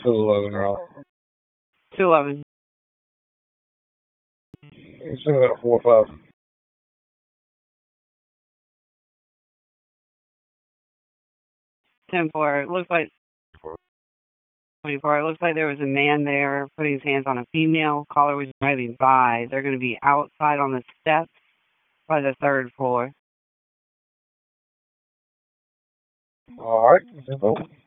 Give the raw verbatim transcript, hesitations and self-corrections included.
two eleven, girl. two eleven. You still got four five. ten four. It looks like twenty-four. It looks like there was a man there putting his hands on a female. Caller was driving by. They're going to be outside on the steps by the third floor. All right.